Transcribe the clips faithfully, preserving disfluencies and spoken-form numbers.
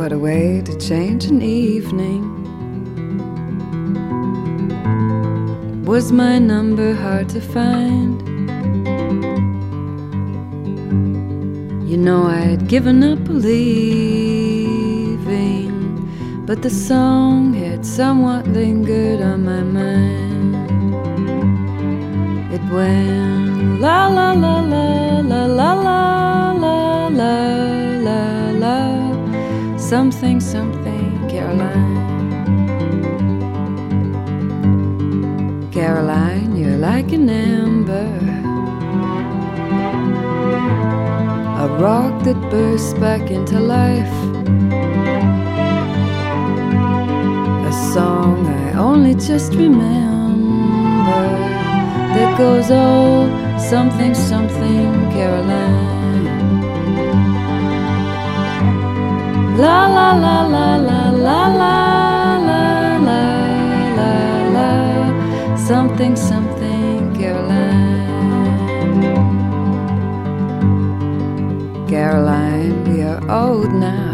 What a way to change an evening. Was my number hard to find? You know I'd given up believing, but the song had somewhat lingered on my mind. It went la la la la la la la la la la la, something something Caroline. Caroline, you're like an ember, a rock that bursts back into life, a song I only just remember that goes, oh, something, something, Caroline. La la la la la la la la la la la, something, something, Caroline. Caroline, we are old now.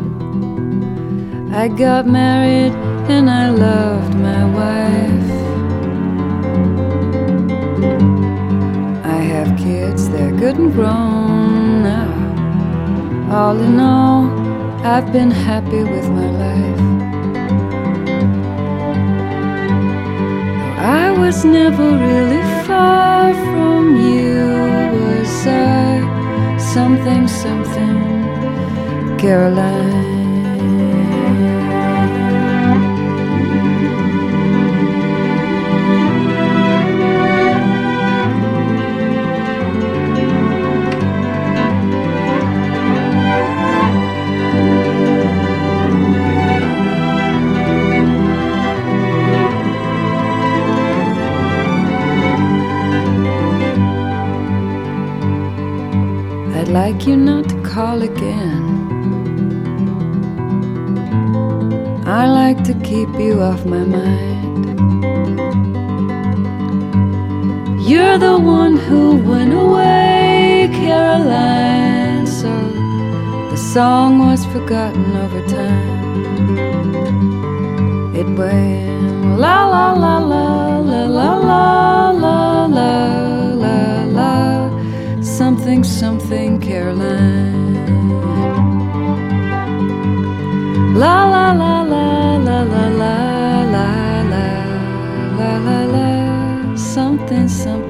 I got married and I loved my wife. I have kids, they're good and grown now. All in all, I've been happy with my life. I was never really far from you, was I? Something, something, Caroline. I'd like you not to call again. I like to keep you off my mind. You're the one who went away, Caroline, so the song was forgotten over time. It went la la la la la la la la la la la, something, something, Caroline. La la la la la la la la la la la, something, something.